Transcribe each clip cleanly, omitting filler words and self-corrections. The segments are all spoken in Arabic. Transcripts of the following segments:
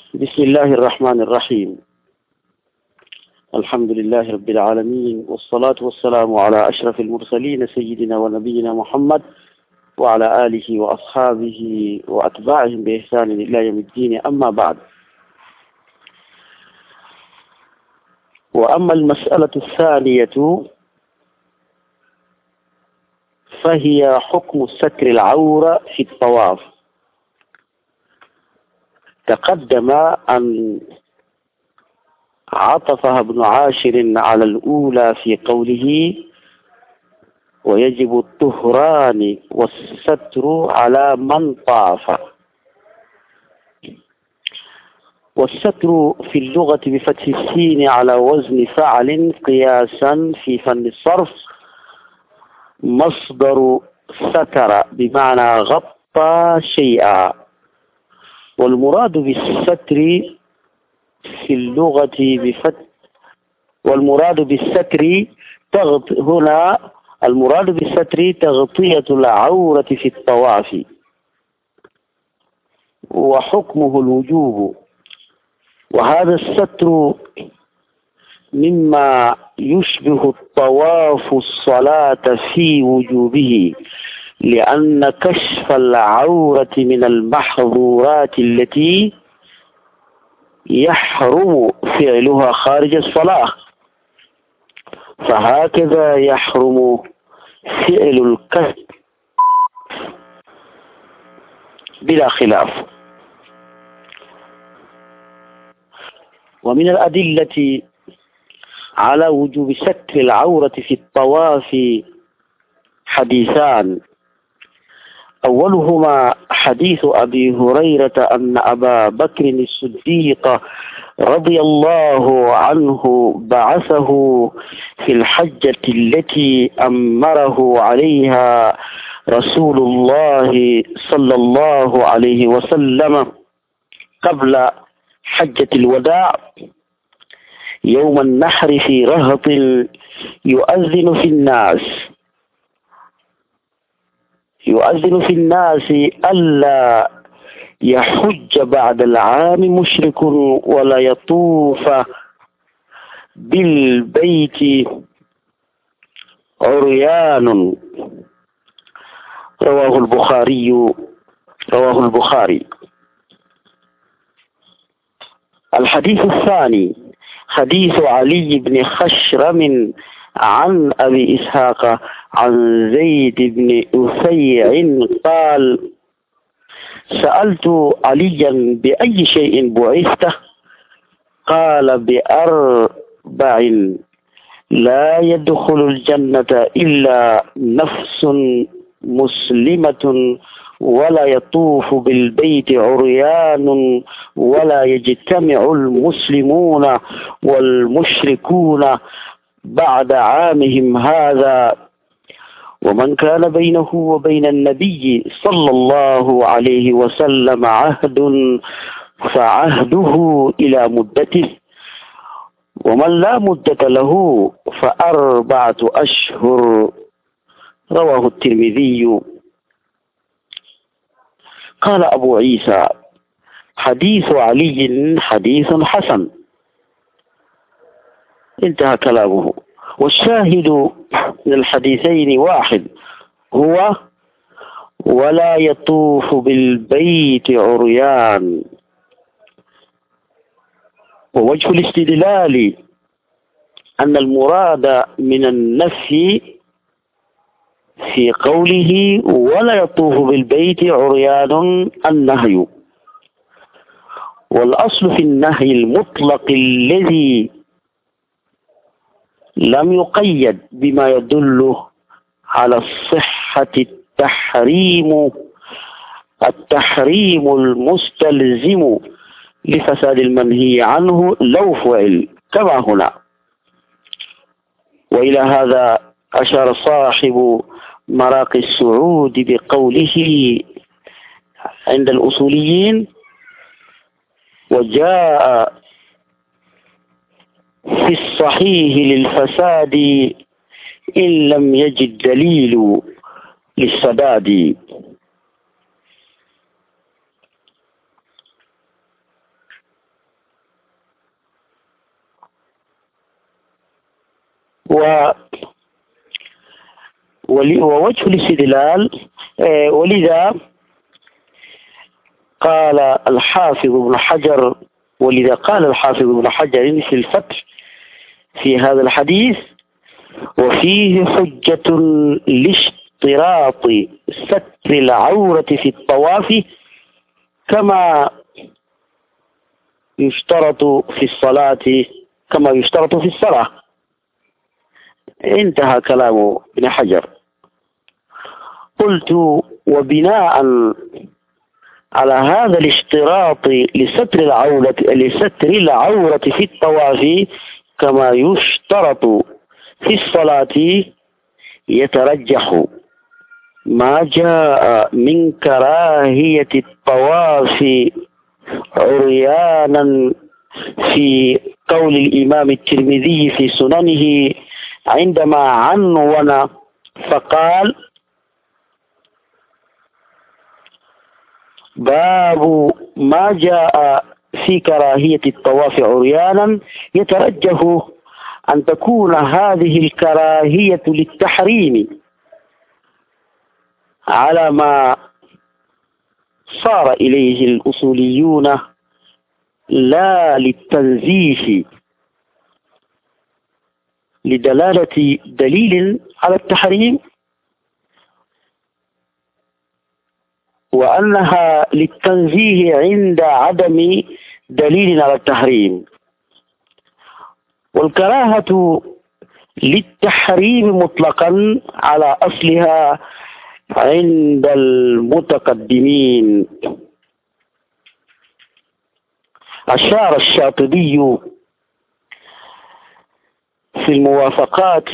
بسم الله الرحمن الرحيم. الحمد لله رب العالمين، والصلاة والسلام على أشرف المرسلين سيدنا ونبينا محمد وعلى آله وأصحابه وأتباعهم بإحسان إلى يوم الدين. أما بعد، وأما المسألة الثانية فهي حكم ستر العورة في الطواف. تقدم أن عطفها ابن عاشر على الأولى في قوله ويجب الطهران والستر على من طاف. والستر في اللغة بفتح السين على وزن فعل قياسا في فن الصرف مصدر ستر بمعنى غطى شيئا. والمراد بالستر في اللغة المراد بالستر تغطية العورة في الطواف، وحكمه الوجوب. وهذا الستر مما يشبه الطواف الصلاة في وجوبه، لأن كشف العورة من المحظورات التي يحرم فعلها خارج الصلاة، فهكذا يحرم فعل الكشف بلا خلاف. ومن الأدلة على وجوب ستر العورة في الطواف حديثان. أولهما حديث أبي هريرة أن أبا بكر الصديق رضي الله عنه بعثه في الحجة التي أمره عليها رسول الله صلى الله عليه وسلم قبل حجة الوداع يوم النحر في رهط يؤذن في الناس ألا يحج بعد العام مشرك ولا يطوف بالبيت عريان. رواه البخاري. الحديث الثاني حديث علي بن خشرم عن أبي إسحاق عن زيد بن أثيع قال: سألت عليا بأي شيء بعثته؟ قال: بأربع: لا يدخل الجنة إلا نفس مسلمة، ولا يطوف بالبيت عريان، ولا يجتمع المسلمون والمشركون بعد عامهم هذا، ومن كان بينه وبين النبي صلى الله عليه وسلم عهد فعهده إلى مدته، ومن لا مدة له ف4 أشهر. رواه الترمذي. قال أبو عيسى: حديث علي حديث حسن. انتهى كلامه. والشاهد من الحديثين واحد، هو ولا يطوف بالبيت عريان. ووجه الاستدلال أن المراد من النفي في قوله ولا يطوف بالبيت عريان النهي، والأصل في النهي المطلق الذي لم يقيد بما يدل على الصحة التحريم المستلزم لفساد المنهي عنه لو فعل كما هنا. وإلى هذا أشار صاحب مراقي السعود بقوله عند الأصوليين: وجاء في الصحيح للفساد إن لم يجد دليل للسداد. ووجه الاستدلال، ولذا قال الحافظ ابن حجر في الفتح في هذا الحديث: وفيه حجة لاشتراط ستر العورة في الطواف كما يشترط في الصلاة. انتهى كلام ابن حجر. قلت: وبناء على هذا الاشتراط لستر العورة في الطواف كما يشترط في الصلاة، يترجح ما جاء من كراهية الطواف عريانا في قول الإمام الترمذي في سننه عندما عنون فقال: باب ما جاء في كراهية الطواف عريانا، يترجح أن تكون هذه الكراهية للتحريم على ما صار إليه الأصوليون لا للتنزيه، لدلالة دليل على التحريم، وأنها للتنزيه عند عدم دليل على التحريم. والكراهة للتحريم مطلقا على أصلها عند المتقدمين. أشار الشاطبي في الموافقات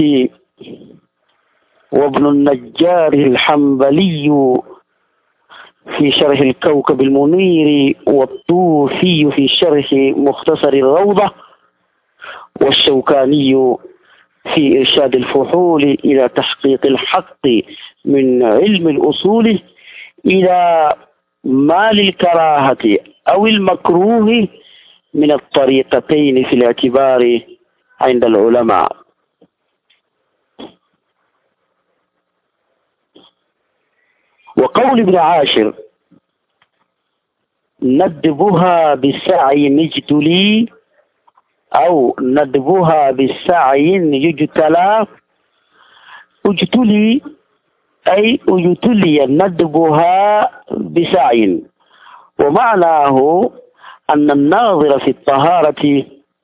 وابن النجار الحنبلي في شرح الكوكب المنير، والطوفي في شرح مختصر الروضة، والشوكاني في إرشاد الفحول إلى تحقيق الحق من علم الأصول إلى ما للكراهة أو المكروه من الطريقتين في الاعتبار عند العلماء. وقول ابن عاشر: ندبها بالسعي نجتلي، أو ندبها بالسعي يجتلى، اجتلي أي اجتلي ندبها بسعي، ومعناه أن الناظر في الطهارة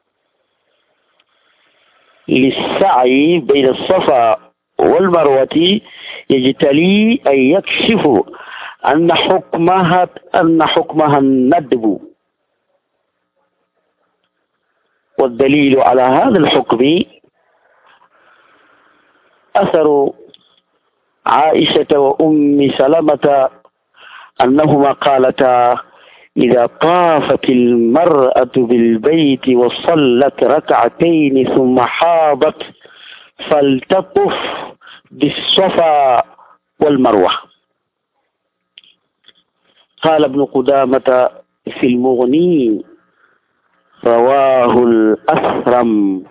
للسعي بين الصفا والمروة يجتلي أي يكشف أن حكمها الندب. والدليل على هذا الحكم أثر عائشة وأم سلمة أنهما قالتا: إذا طافت المرأة بالبيت وصلت ركعتين ثم حاضت فلتطف بالصفا والمروة. قال ابن قدامة في المغني: رواه الأثرم.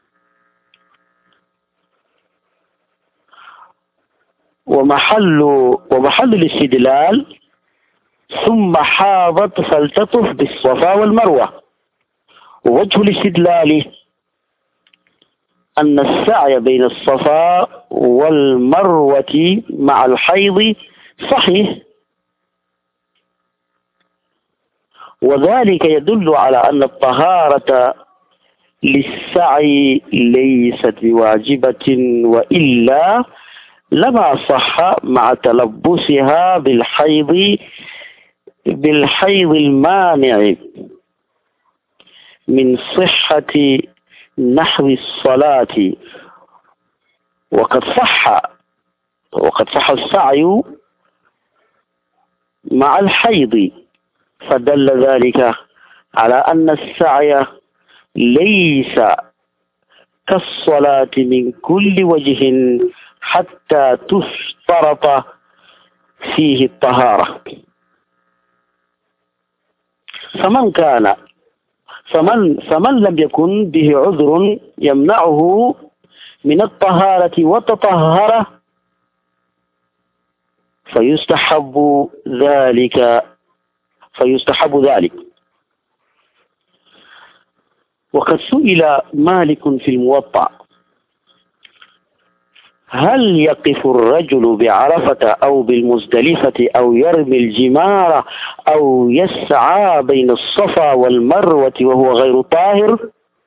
ومحل الاستدلال: ثم حاضت فلتطف بالصفا والمروة. ووجه الاستدلال أن السعي بين الصفا والمروة مع الحيض صحيح، وذلك يدل على أن الطهارة للسعي ليست بواجبة، وإلا لما صح مع تلبسها بالحيض المانع من صحة نحو الصلاة. وقد صح السعي مع الحيض، فدل ذلك على أن السعي ليس كالصلاة من كل وجه حتى تشترط فيه الطهارة. فمن لم يكن به عذر يمنعه من الطهارة وتطهر فيستحب ذلك. وقد سئل مالك في الموطأ: هل يقف الرجل بعرفة أو بالمزدلفة أو يرمي الجمار أو يسعى بين الصفا والمروة وهو غير طاهر؟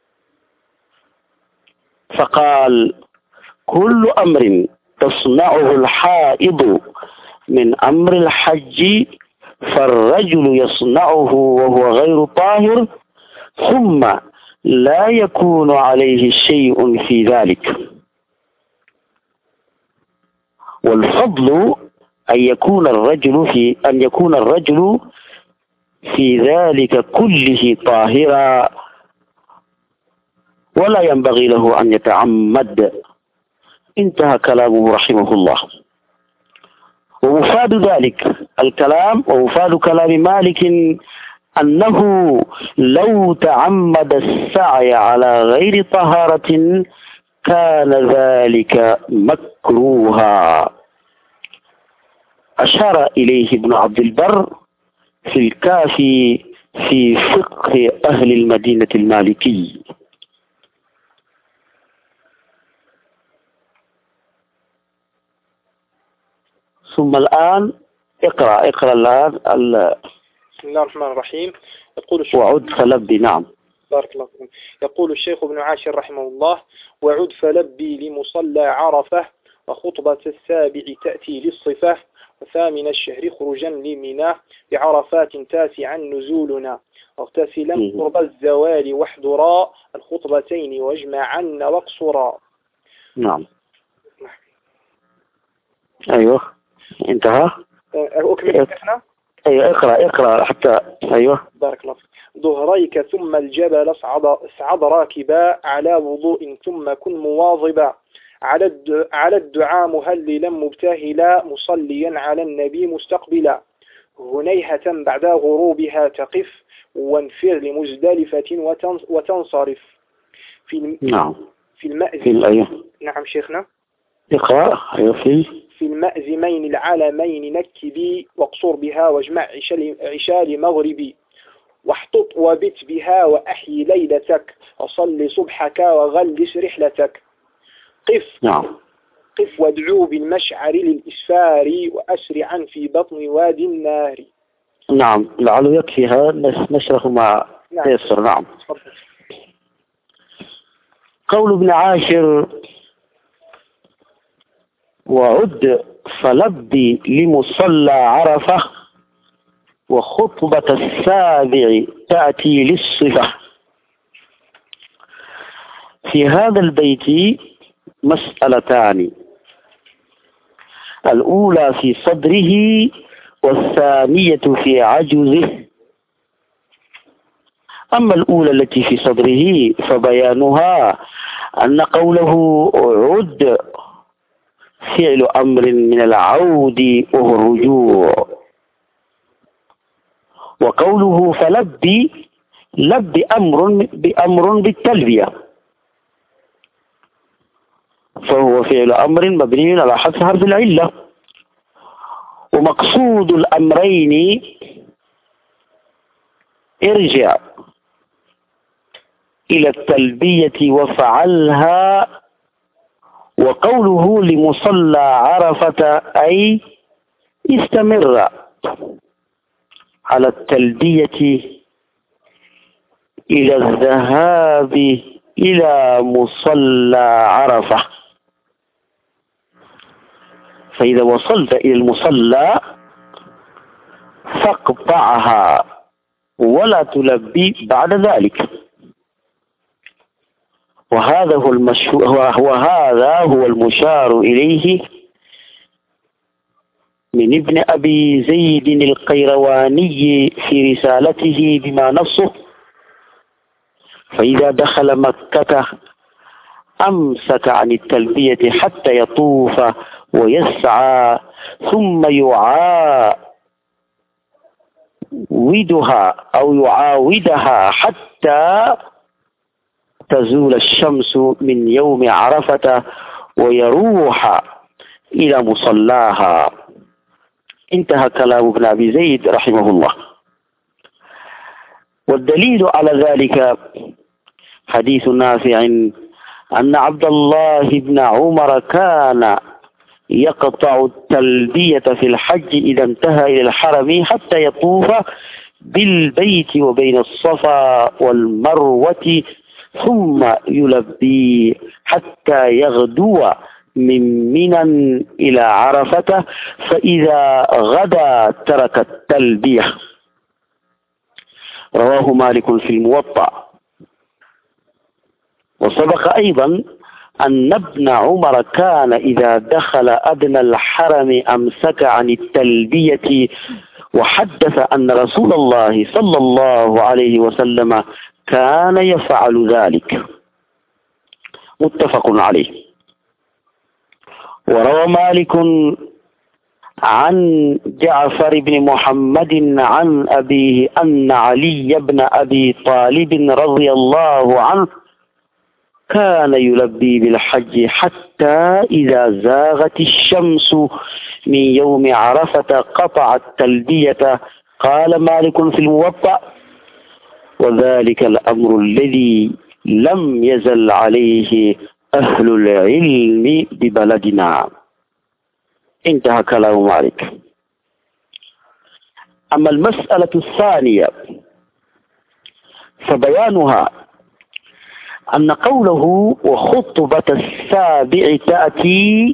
فقال: كل أمر تصنعه الحائض من أمر الحج فالرجل يصنعه وهو غير طاهر، ثم لا يكون عليه شيء في ذلك. والفضل أن يكون الرجل في ذلك كله طاهرا، ولا ينبغي له أن يتعمد. انتهى كلامه رحمه الله. ومفاد ذلك الكلام ومفاد كلام مالك أنه لو تعمد السعي على غير طهارة كان ذلك مكروها. أشار إليه ابن عبد البر في الكافي في فقه أهل المدينة المالكي. ثم الآن اقرأ الآن بسم الله الرحمن الرحيم. يقول الشيخ وعد فلبي. نعم. بارك الله فيكم. يقول الشيخ ابن عاشر رحمه الله: وعد فلبي لمصلى عرفة، وخطبة السابع تأتي للصفة، وثامن الشهر خروجا لمنى، بعرفات تاسعا نزولنا، واغتسلا قرب الزوال واحضرا الخطبتين واجمعا واقصرا. نعم. أيوه انتهى. أكمل شيخنا؟ أيوه اقرأ حتى. أيوه. بارك الله فيك. ظهريك ثم الجبل اصعد راكبا، على وضوء ثم كن مواظبا، على الدعاء مهللا مبتهلا، مصليا على النبي مستقبلا، هنيهة بعد غروبها تقف، وانفر لمزدلفة وتنصرف نعم. في المأذن. نعم شيخنا. اقرأ. أيوه. في المأزمين العالمين نكبي، واقصر بها واجمع عشال مغربي، واحطط وبت بها وأحيي ليلتك، وصل صبحك وغلس رحلتك. نعم. قف وادعو بالمشعر للإسفار، وأسرعا في بطن وادي النار. نعم. لعله يكفيها نشرح ما تيسر. نعم. قول ابن عاشر: وعد فلبي لمصلى عرفة، وخطبة السابع تأتي للصفة. في هذا البيت مسألتان: الأولى في صدره، والثانية في عجزه. أما الأولى التي في صدره فبيانها أن قوله عد فعل أمر من العود وهو الرجوع، وقوله فلبي بأمر بالتلبية، فهو فعل أمر مبني على حذف حرف العلة. ومقصود الأمرين ارجع إلى التلبية وفعلها. وقوله لمصلى عرفة أي استمر على التلبية إلى الذهاب إلى مصلى عرفة. فإذا وصلت إلى المصلى فاقطعها ولا تلبي بعد ذلك. وهذا هو المشار إليه من ابن أبي زيد القيرواني في رسالته بما نصه: فإذا دخل مكة أمسك عن التلبية حتى يطوف ويسعى، ثم يعاودها حتى تزول الشمس من يوم عرفة ويروح إلى مصلاها. انتهى كلام ابن أبي زيد رحمه الله. والدليل على ذلك حديث نافع أن عبد الله بن عمر كان يقطع التلبية في الحج إذا انتهى إلى الحرم حتى يطوف بالبيت وبين الصفا والمروة ثم يلبي حتى يغدو من منى إلى عرفة، فإذا غدا ترك التلبية. رواه مالك في الموطأ. وسبق أيضا أن ابن عمر كان إذا دخل أدنى الحرم أمسك عن التلبية، وحدث أن رسول الله صلى الله عليه وسلم كان يفعل ذلك. متفق عليه. وروى مالك عن جعفر بن محمد عن أبيه أن علي بن أبي طالب رضي الله عنه كان يلبي بالحج حتى إذا زاغت الشمس من يوم عرفة قطع التلبية. قال مالك في الموطأ: وذلك الأمر الذي لم يزل عليه أهل العلم ببلدنا. انتهى كلام مالك. أما المسألة الثانية فبيانها أن قوله وخطبة السابع تأتي،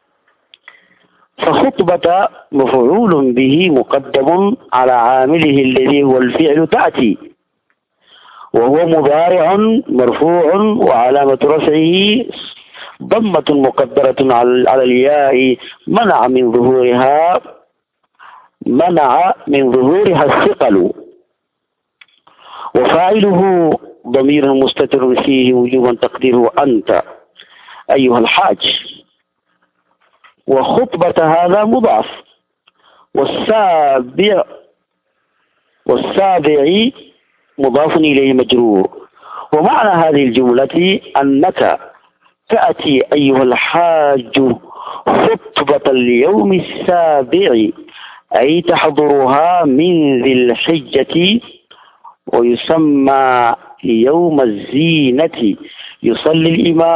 فخطبة مفعول به مقدم على عامله الذي هو الفعل تأتي، وهو مضارع مرفوع وعلامة رفعه ضمة مقدرة على الياء منع من ظهورها الثقل، وفاعله ضمير مستتر فيه وجوبا تقديره أنت أيها الحاج. وخطبة هذا مضاف، والسابع مضاف إليه مجرور. ومعنى هذه الجملة أنك تأتي أيها الحاج خطبة اليوم السابع، أي تحضرها من ذي الحجة، ويسمى يوم الزينة. يصلي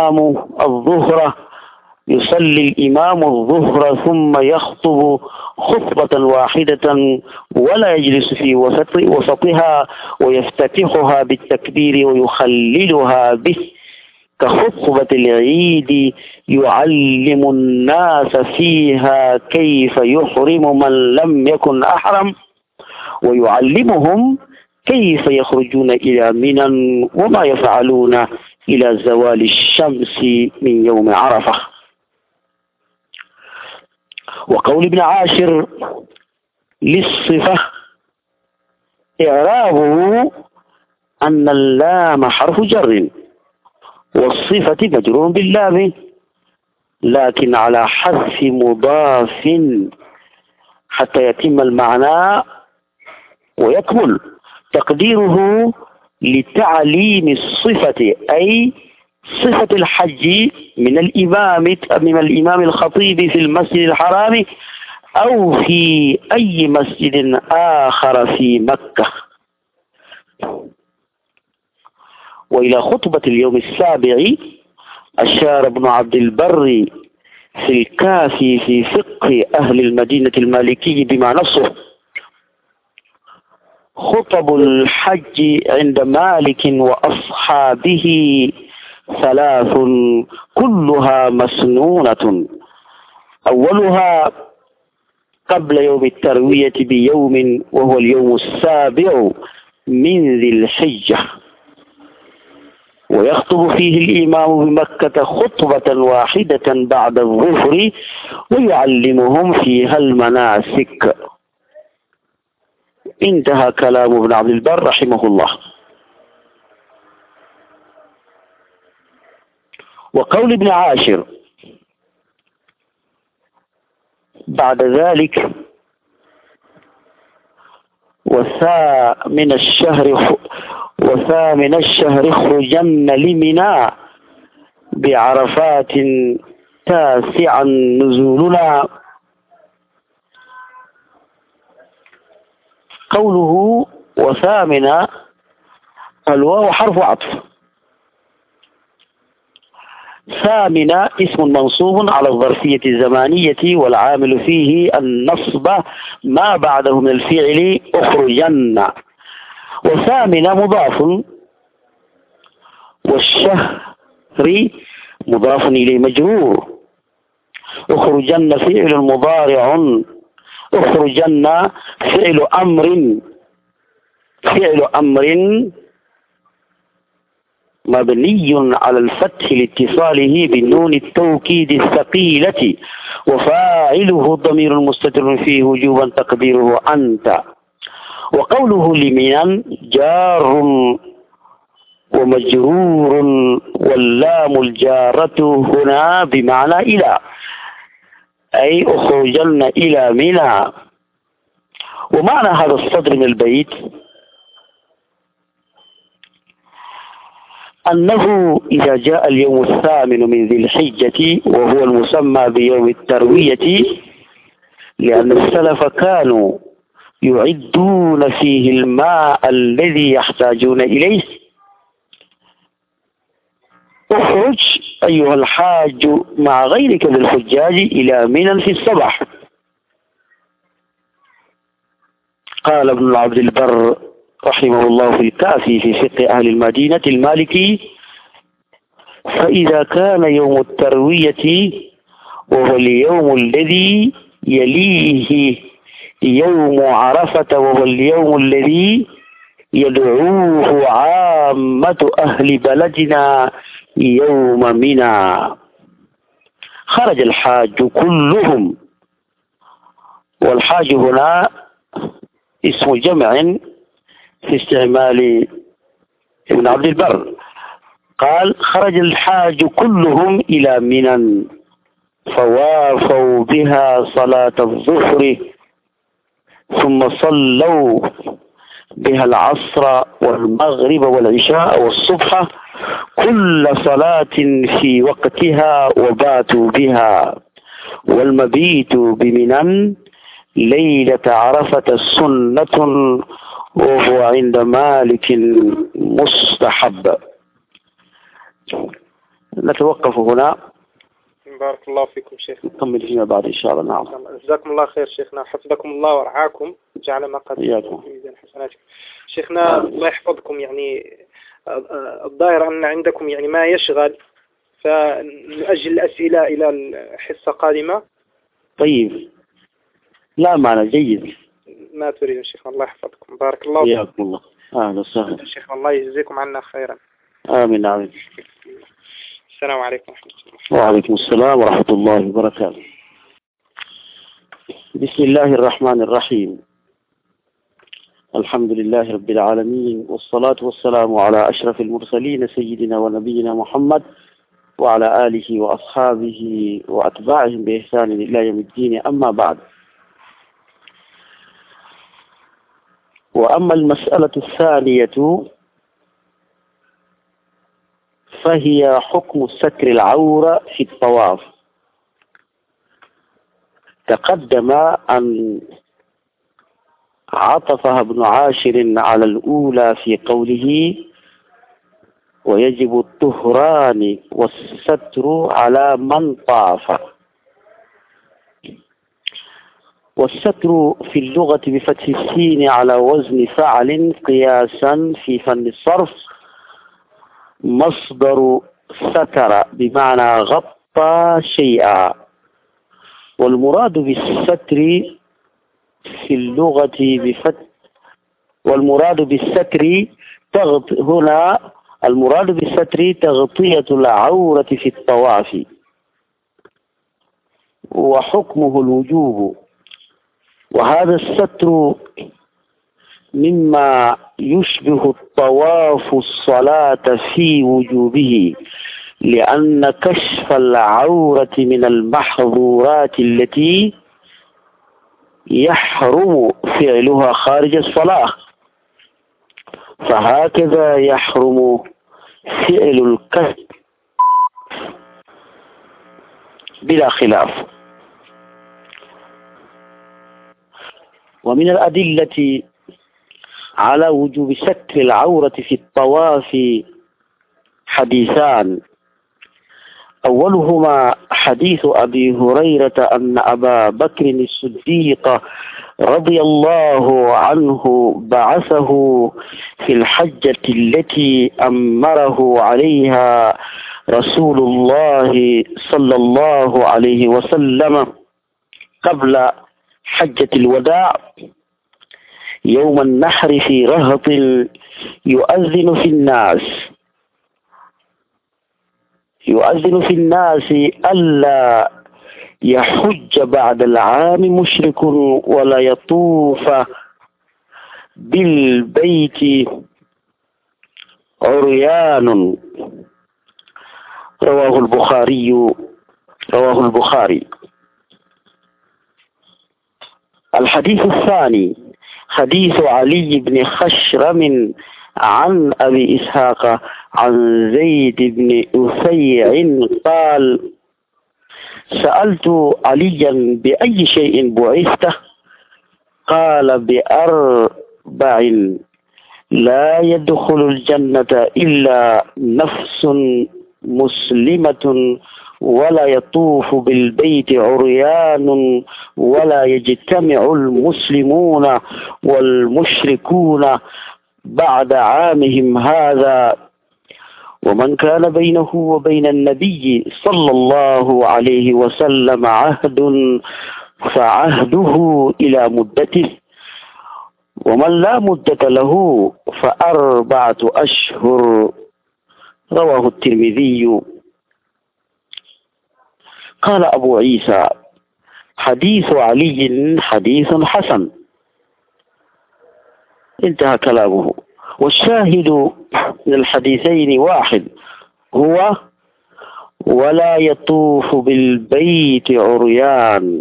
الإمام الظهر ثم يخطب خطبة واحدة ولا يجلس في وسطها ويفتتحها بالتكبير ويخللها به كخطبة العيد، يعلم الناس فيها كيف يحرم من لم يكن أحرم، ويعلمهم كيف يخرجون إلى منى وما يفعلون إلى زوال الشمس من يوم عرفة. وقول ابن عاشر للصفة إعرابه أن اللام حرف جر والصفة مجرور باللام، لكن على حذف مضاف حتى يتم المعنى ويكمل. تقديره لتعليم الصفة، أي صفة الحج من الإمام الخطيب في المسجد الحرام أو في أي مسجد آخر في مكة. وإلى خطبة اليوم السابع أشار ابن عبد البر في الكافي في فقه أهل المدينة المالكي بما نصه: خطب الحج عند مالك وأصحابه 3 كلها مسنونة، أولها قبل يوم التروية بيوم وهو اليوم السابع من ذي الحجة، ويخطب فيه الإمام بمكة خطبة واحدة بعد الظهر ويعلمهم فيها المناسك. انتهى كلام ابن عبد البر رحمه الله. وقول ابن عاشر بعد ذلك: وثامن الشهر وثامن الشهر اخرجن لمنى بعرفات تاسعا نزولنا. قوله وثامن، الواو حرف عطف، ثامن اسم منصوب على الظرفية الزمانية والعامل فيه النصب ما بعده من الفعل اخرجن. وثامن مضاف، والشهر مضاف إليه مجرور. اخرجن فعل مضارع، اخرجن فعل أمر مبني على الفتح لاتصاله بالنون التوكيد الثقيلة، وفاعله الضمير المستتر فيه وجوبا تقديره أنت. وقوله لمن جار ومجرور، واللام الجارة هنا بمعنى إلى، أي أخرجن إلى منى. ومعنى هذا الصدر من البيت أنه إذا جاء اليوم الثامن من ذي الحجة وهو المسمى بيوم التروية، لأن السلف كانوا يعدون فيه الماء الذي يحتاجون إليه، اخرج أيها الحاج مع غيرك من الحجاج إلى منى في الصباح. قال ابن عبد البر رحمه الله في الكافي في فقه أهل المدينة المالكي: فإذا كان يوم التروية وهو اليوم الذي يليه يوم عرفة وهو اليوم الذي يدعوه عامة أهل بلدنا يوم منى، خرج الحاج كلهم. والحاج هنا اسم جمع في استعمال ابن عبد البر. قال خرج الحاج كلهم إلى منى فوافوا بها صلاة الظهر، ثم صلوا بها العصر والمغرب والعشاء والصبح كل صلاة في وقتها وباتوا بها. والمبيت بمنى ليلة عرفة سنة، وهو عند مالك مستحب. نتوقف هنا. بارك الله فيكم شيخ، نكمل فيما بعد إن شاء الله. نعم. جزاكم الله خير شيخنا، حفظكم الله ورعاكم، جعل ما قد في ميزان حسناتكم. شيخنا الله يحفظكم، يعني الظاهر أن عندكم يعني ما يشغل، فنؤجل الأسئلة إلى الحصة القادمة. طيب، لا معنى، جيد. ما تريد شيخنا، الله يحفظكم، بارك الله فيكم. حياكم الله. أهلا وسهلا شيخنا، الله يجزيكم عنا خيرا. آمين آمين. السلام عليكم ورحمة الله. وعليكم السلام ورحمة الله وبركاته. بسم الله الرحمن الرحيم. الحمد لله رب العالمين، والصلاة والسلام على أشرف المرسلين سيدنا ونبينا محمد وعلى آله وأصحابه وأتباعهم بإحسان إلى يوم الدين. أما بعد، وأما المسألة الثانية فهي حكم ستر العورة في الطواف. تقدم أن عطفها ابن عاشر على الأولى في قوله ويجب الطهران والستر على من طاف. والستر في اللغة بفتح السين على وزن فعل قياسا في فن الصرف مصدر ستر بمعنى غطى شيئا. والمراد بالستر في اللغة هنا المراد بالستر تغطية العورة في الطواف، وحكمه الوجوب. وهذا الستر مما يشبه الطواف الصلاة في وجوبه، لأن كشف العورة من المحظورات التي يحرم فعلها خارج الصلاة. فهكذا يحرم فعل الكسب بلا خلاف. ومن الأدلة على وجوب ستر العورة في الطواف حديثان، أولهما حديث أبي هريرة أن أبا بكر الصديق رضي الله عنه بعثه في الحجة التي أمره عليها رسول الله صلى الله عليه وسلم قبل حجة الوداع يوم النحر في رهط يؤذن في الناس ألا يحج بعد العام مشرك ولا يطوف بالبيت عريان. رواه البخاري. الحديث الثاني حديث علي بن خشرم عن أبي إسحاق عن زيد بن أثيع قال: سألت عليا بأي شيء بعثته؟ قال: بأربع: لا يدخل الجنة إلا نفس مسلمة، ولا يطوف بالبيت عريان، ولا يجتمع المسلمون والمشركون بعد عامهم هذا، ومن كان بينه وبين النبي صلى الله عليه وسلم عهد فعهده إلى مدته، ومن لا مدة له ف4 أشهر. رواه الترمذي. قال أبو عيسى: حديث علي حديث حسن. انتهى كلامه. والشاهد من الحديثين واحد، هو ولا يطوف بالبيت عريان.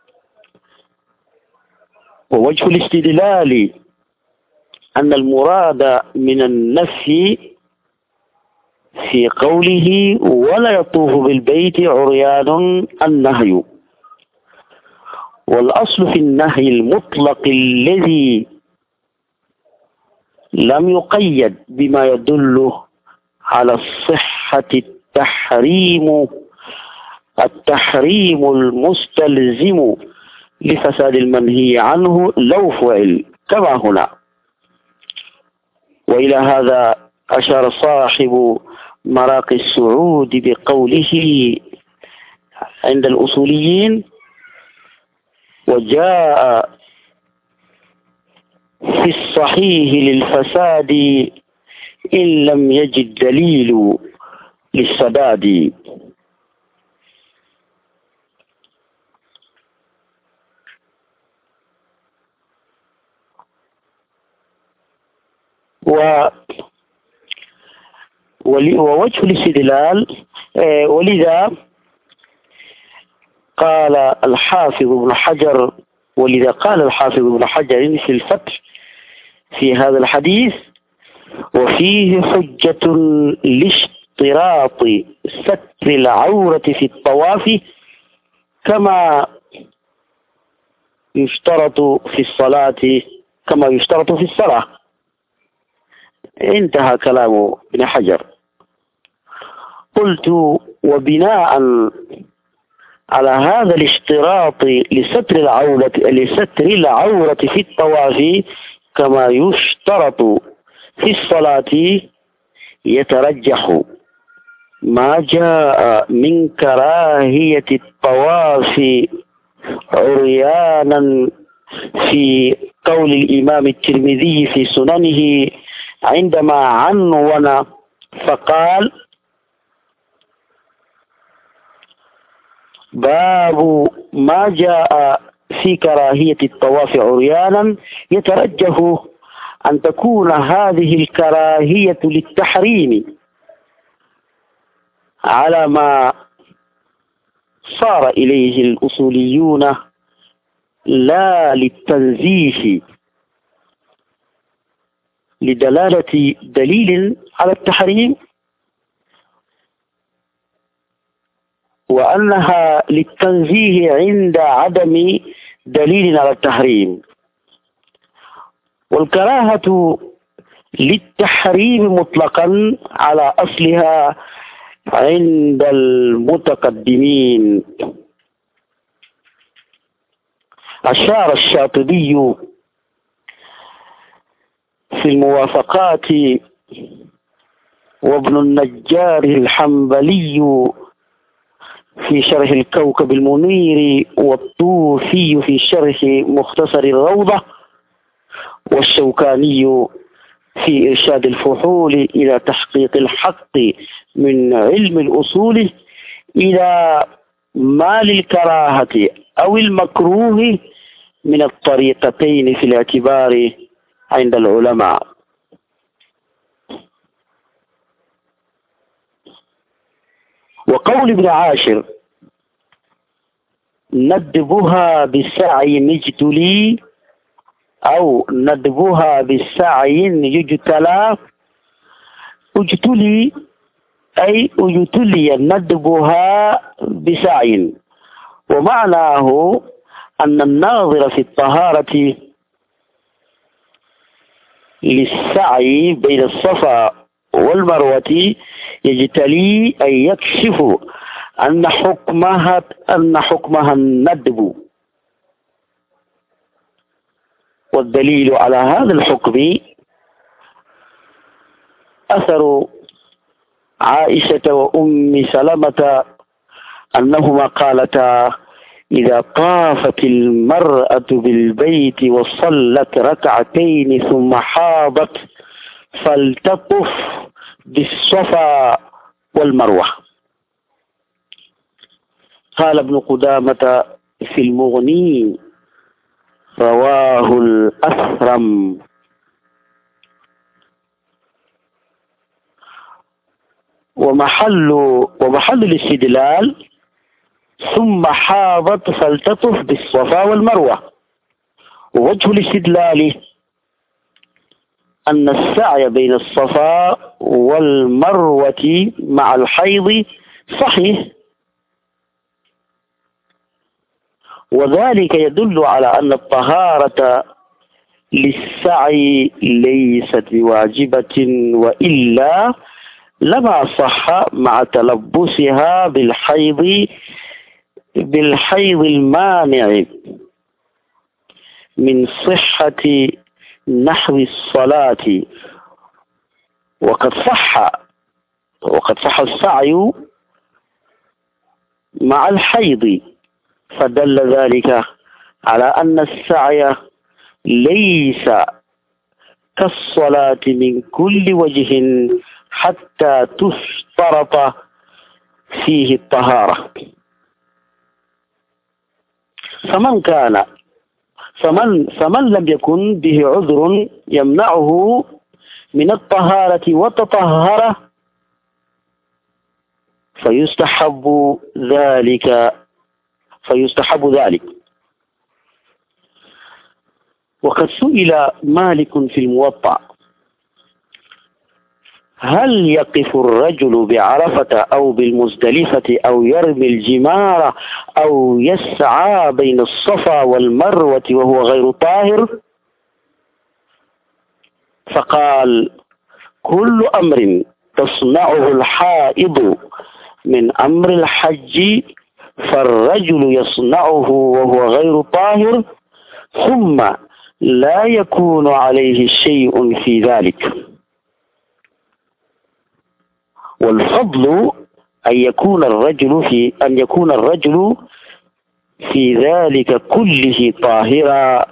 ووجه الاستدلال أن المراد من النفي في قوله ولا يطوف بالبيت عريان النهي، والأصل في النهي المطلق الذي لم يقيد بما يدل على الصحة التحريم المستلزم لفساد المنهي عنه لو فعل كما هنا. وإلى هذا أشار صاحب مراقي السعود بقوله عند الأصوليين: وجاء في الصحيح للفساد إن لم يجد دليل للسداد. ووجه الاستدلال، ولذا قال الحافظ ابن حجر في الفتح في هذا الحديث: وفيه حجة لاشتراط ستر العورة في الطواف كما يشترط في الصلاة. انتهى كلام ابن حجر. قلت: وبناء على هذا الاشتراط لستر العورة في الطواف كما يشترط في الصلاة، يترجح ما جاء من كراهية الطواف عريانا في قول الإمام الترمذي في سننه عندما عنون فقال: باب ما جاء في كراهية الطواف عريانا، يترجح أن تكون هذه الكراهية للتحريم على ما صار إليه الأصوليون لا للتنزيه، لدلالة دليل على التحريم، وأنها للتنزيه عند عدم دليل على التحريم. والكراهة للتحريم مطلقا على أصلها عند المتقدمين. أشار الشاطبي في الموافقات وابن النجار الحنبلي في شرح الكوكب المنير، والطوفي في شرح مختصر الروضة، والشوكاني في إرشاد الفحول إلى تحقيق الحق من علم الأصول إلى ما للكراهة أو المكروه من الطريقتين في الاعتبار عند العلماء. وقول ابن عاشر ندبها بالسعي نجتلي أو ندبها بالسعي يجتلى، اجتلي أي اجتلي ندبها بسعي، ومعناه أن الناظر في الطهارة للسعي بين الصفا والمروة يجتلي أي يكشف أن حكمها الندب. والدليل على هذا الحكم أثر عائشة وأم سلمة أنهما قالتا: إذا طافت المرأة بالبيت وصلت ركعتين ثم حاضت فلتطف بالصفا والمروة. قال ابن قدامة في المغني: رواه الأثرم. ومحل الاستدلال ثم حاضت فلتطف بالصفا والمروة. ووجه الاستدلال أن السعي بين الصفا والمروة مع الحيض صحيح، وذلك يدل على أن الطهارة للسعي ليست بواجبة، وإلا لما صح مع تلبسها بالحيض المانع من صحة نحو الصلاة. وقد صح السعي مع الحيض، فدل ذلك على أن السعي ليس كالصلاة من كل وجه حتى تشترط فيه الطهارة. فمن لم يكن به عذر يمنعه من الطهارة وتطهر فيستحب ذلك. وقد سئل مالك في الموطأ: هل يقف الرجل بعرفة أو بالمزدلفة أو يرمي الجمار أو يسعى بين الصفا والمروة وهو غير طاهر؟ فقال: كل أمر تصنعه الحائض من أمر الحج فالرجل يصنعه وهو غير طاهر، ثم لا يكون عليه شيء في ذلك. والفضل أن يكون الرجل في ذلك كله طاهرا،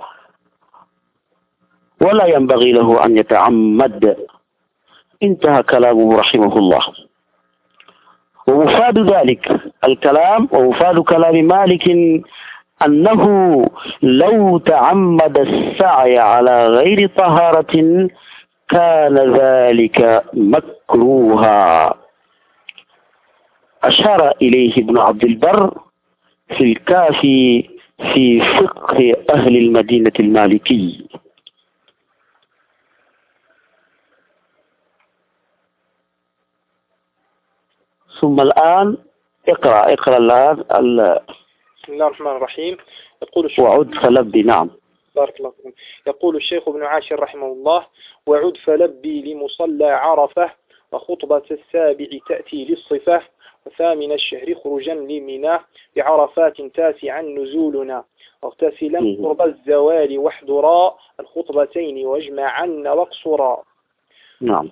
ولا ينبغي له أن يتعمد. انتهى كلامه رحمه الله. ومفاد ذلك الكلام ومفاد كلام مالك أنه لو تعمد السعي على غير طهارة كان ذلك مكروها. أشار إليه ابن عبد البر في الكافي في فقه أهل المدينة المالكي. ثم الآن اقرأ الآن بسم الله الرحمن الرحيم. يقول الشيخ وعد فلبي. نعم. بارك الله فيكم. يقول الشيخ ابن عاشر رحمه الله: وعد فلبي لمصلى عرفة، وخطبة السابع تأتي للصفة، وثامن الشهر خروجا لمنى، بعرفات تاسعا نزولنا، واغتسلا قرب الزوال واحضرا الخطبتين واجمعا واقصرا. نعم.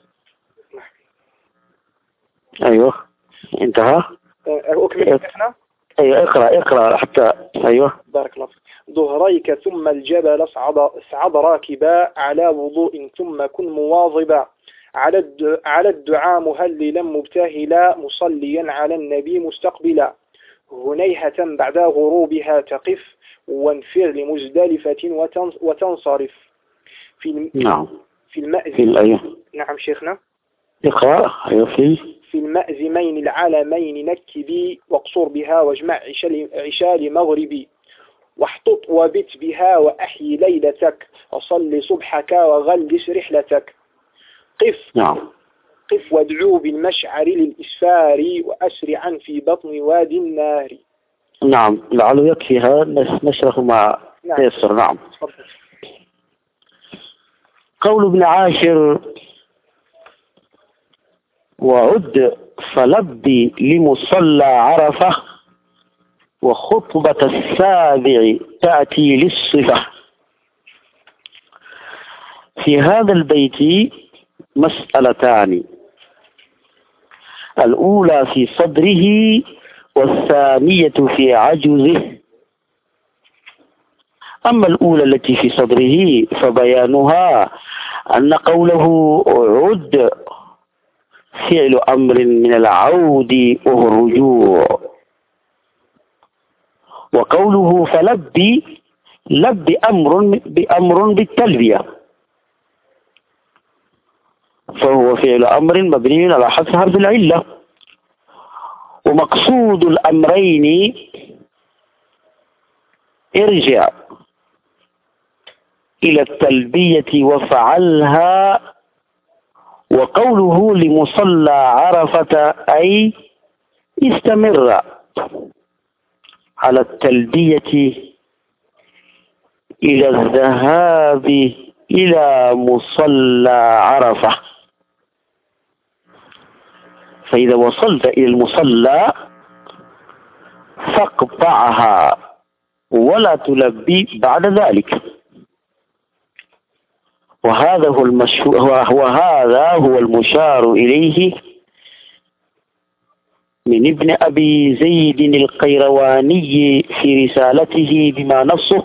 أيوه انتهى. أكمل شيخنا؟ أيوه اقرأ حتى. أيوه. بارك الله فيك. ظهريك ثم الجبل اصعد راكبا، على وضوء ثم كن مواظبا، على الدعاء مهللا مبتهلا، مصليا على النبي مستقبلا، هنيهة بعد غروبها تقف، وانفر لمزدلفة وتنصرف نعم. في المأذن. نعم شيخنا. اقرأ. أيوه. في المأزمين العالمين نكبي، واقصر بها واجمع عشاء مغربي، واحطط وبت بها وأحيي ليلتك، وصل صبحك وغلس رحلتك. نعم. قف وادعو بالمشعر للإسفار، وأسرعا في بطن وادي النار. نعم. لعله يكفيها نشرح ما تيسر. نعم. قول ابن عاشر: وعد فلبي لمصلى عرفة، وخطبة السابع تأتي للصفة. في هذا البيت مسألتان: الأولى في صدره، والثانية في عجزه. أما الأولى التي في صدره فبيانها أن قوله عد فعل أمر من العود وهو الرجوع، وقوله فلبي بأمر بالتلبية، فهو فعل أمر مبني على حذف حرف العلة. ومقصود الأمرين ارجع إلى التلبية وفعلها. وقوله لمصلى عرفة أي استمر على التلبية إلى الذهاب إلى مصلى عرفة. فإذا وصلت إلى المصلى فاقطعها ولا تلبي بعد ذلك. وهذا هو المشار إليه من ابن أبي زيد القيرواني في رسالته بما نصه: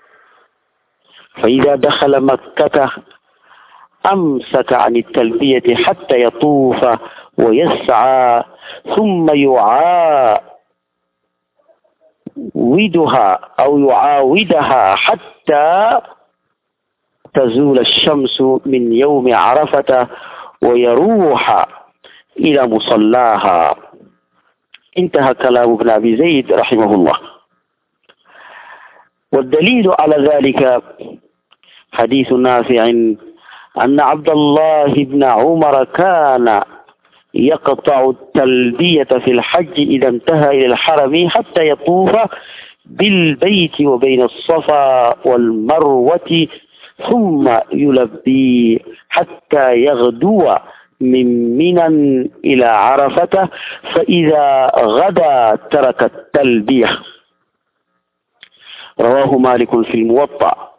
فإذا دخل مكة أمسك عن التلبية حتى يطوف ويسعى، ثم يعاودها حتى تزول الشمس من يوم عرفة ويروح إلى مصلاها. انتهى كلام ابن أبي زيد رحمه الله. والدليل على ذلك حديث نافع أن عبد الله بن عمر كان يقطع التلبية في الحج إذا انتهى إلى الحرم حتى يطوف بالبيت وبين الصفا والمروة، ثم يلبي حتى يغدو من منى إلى عرفة، فإذا غدا ترك التلبية. رواه مالك في الموطأ.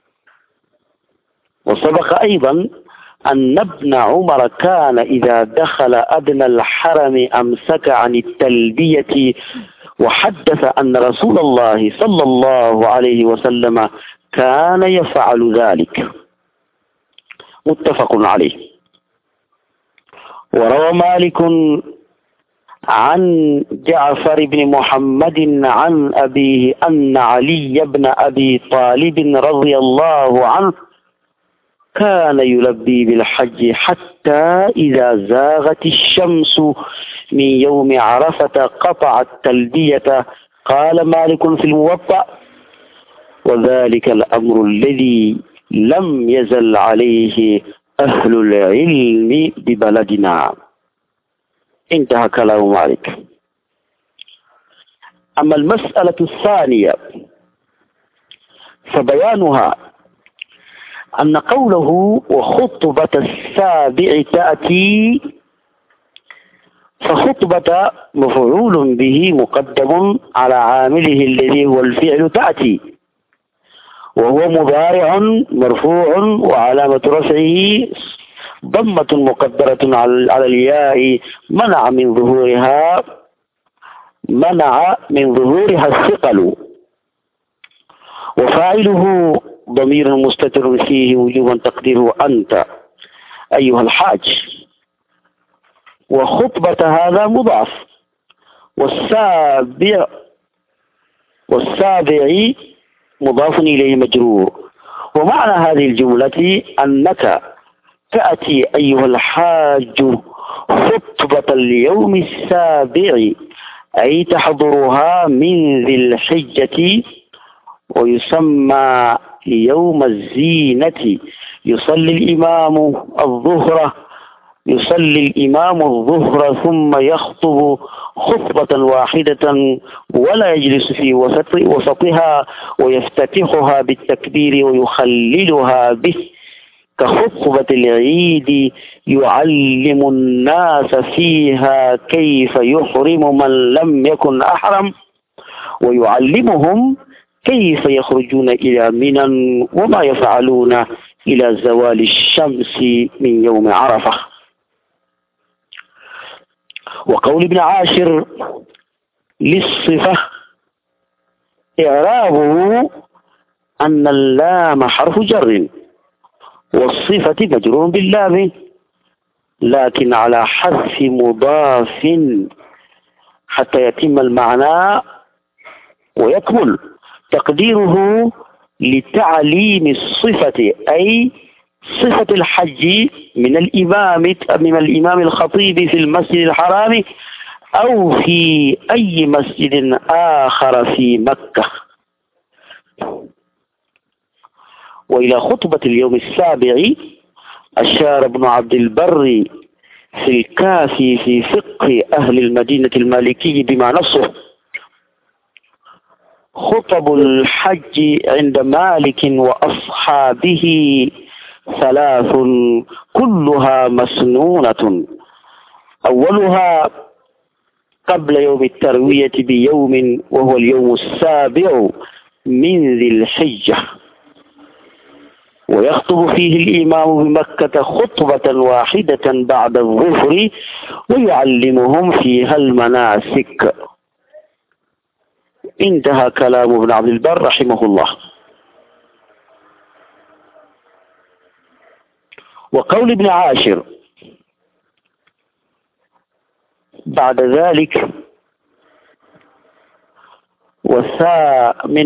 وسبق أيضا أن ابن عمر كان إذا دخل أدنى الحرم أمسك عن التلبية، وحدث أن رسول الله صلى الله عليه وسلم كان يفعل ذلك. متفق عليه. وروى مالك عن جعفر بن محمد عن أبيه أن علي بن أبي طالب رضي الله عنه كان يلبي بالحج حتى إذا زاغت الشمس من يوم عرفة قطع التلبية. قال مالك في الموطأ: وذلك الأمر الذي لم يزل عليه أهل العلم ببلدنا. انتهى كلام مالك. أما المسألة الثانية فبيانها أن قوله وخطبة السابع تأتي، فخطبة مفعول به مقدم على عامله الذي هو الفعل تأتي، وهو مضارع مرفوع وعلامة رفعه ضمة مقدرة على الياء منع من ظهورها الثقل، وفاعله ضمير مستتر فيه وجوبا تقديره أنت أيها الحاج، وخطبة هذا مضاف، والسابع مضاف إليه مجرور. ومعنى هذه الجملة أنك تأتي أيها الحاج خطبة اليوم السابع، أي تحضرها من ذي الحجة، ويسمى يوم الزينة. يصلي الإمام الظهر ثم يخطب خطبة واحدة ولا يجلس في وسطها، ويفتتحها بالتكبير ويخللها به كخطبة العيد، يعلم الناس فيها كيف يحرم من لم يكن أحرم، ويعلمهم كيف يخرجون إلى منى وما يفعلون إلى زوال الشمس من يوم عرفة. وقول ابن عاشر للصفة إعرابه أن اللام حرف جر، والصفة مجرور باللام، لكن على حذف مضاف حتى يتم المعنى ويكمل. تقديره لتعليم الصفة، أي صفة الحج من الإمام الخطيب في المسجد الحرام أو في أي مسجد آخر في مكة. وإلى خطبة اليوم السابع أشار ابن عبد البر في الكافي في فقه أهل المدينة المالكي بما نصه: خطب الحج عند مالك وأصحابه 3 كلها مسنونة، أولها قبل يوم التروية بيوم وهو اليوم السابع من ذي الحجة، ويخطب فيه الإمام بمكة خطبة واحدة بعد الظهر ويعلمهم فيها المناسك. انتهى كلام ابن عبد البر رحمه الله. وقول ابن عاشر بعد ذلك: وثامن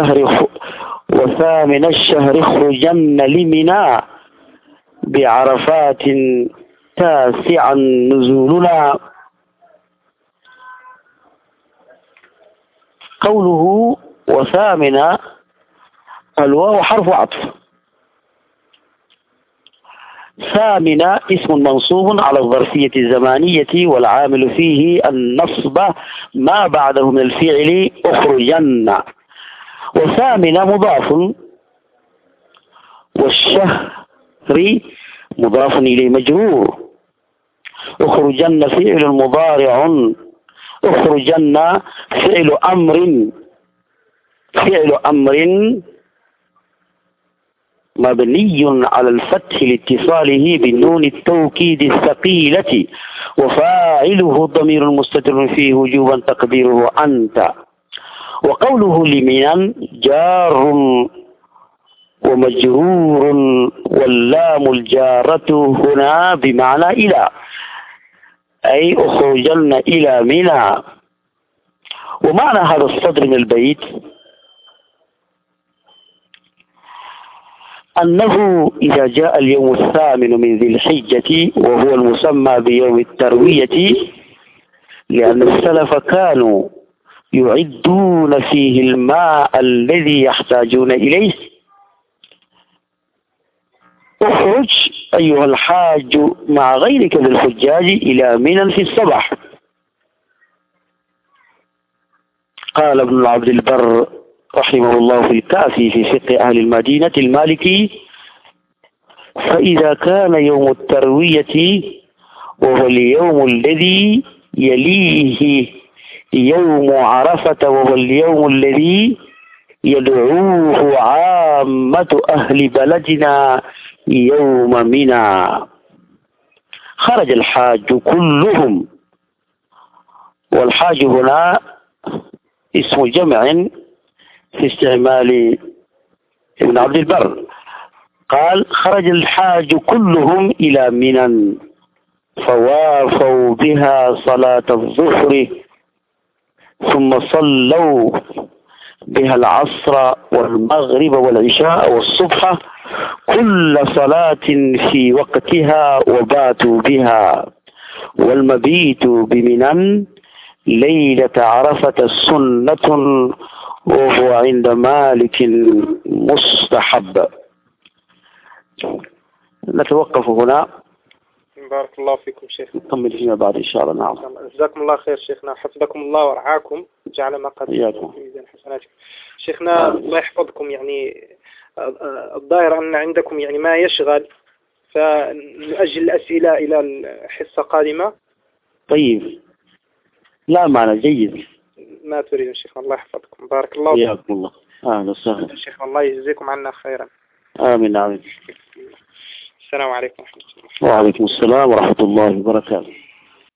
الشهر اخرجن لمنى بعرفات 9 نزولنا. قوله وثامن، الواو حرف عطف، ثامن اسم منصوب على الظرفية الزمانية، والعامل فيه النصب ما بعده من الفعل اخرجن. وثامن مضاف، والشهر مضاف إليه مجرور. اخرجن فعل مضارع، اخرجن فعل أمر مبني على الفتح لاتصاله بالنون التوكيد الثقيلة، وفاعله ضمير مستتر فيه وجوبا تقديره أنت. وقوله لمنى جار ومجرور، واللام الجارة هنا بمعنى إلى، أي أخرجن إلى منى. ومعنى هذا الصدر من البيت أنه إذا جاء اليوم الثامن من ذي الحجة وهو المسمى بيوم التروية، لأن السلف كانوا يعدون فيه الماء الذي يحتاجون إليه، اخرج أيها الحاج مع غيرك من الحجاج إلى منى في الصباح، قال ابن عبد البر رحمه الله في الكافي في فقه أهل المدينة المالكي: فإذا كان يوم التروية وهو اليوم الذي يليه يوم عرفة وهو اليوم الذي يدعوه عامة أهل بلدنا يوم منى، خرج الحاج كلهم. والحاج هنا اسم جمع في استعمال ابن عبد البر. قال: خرج الحاج كلهم إلى منى فوافوا بها صلاة الظهر، ثم صلوا بها العصر والمغرب والعشاء والصبح كل صلاة في وقتها، وباتوا بها. والمبيت بمنى ليلة عرفة سنة، وهو عند مالك مستحب. نتوقف هنا. بارك الله فيكم شيخ. نكمل فيما بعد إن شاء الله. نعم. جزاكم الله خير شيخنا، حفظكم الله ورعاكم، جعل ما قد في ميزان حسناتكم. شيخنا الله يحفظكم، يعني الظاهر أن عندكم يعني ما يشغل، فنؤجل الأسئلة إلى الحصة القادمة. طيب، لا معنى جيد. ما تريد شيخنا، الله يحفظكم، بارك الله فيكم. حياكم الله. أهلا وسهلا شيخنا، الله يجزيكم عنا خيرا. آمين آمين. السلام عليكم ورحمة الله. وعليكم السلام ورحمة الله وبركاته.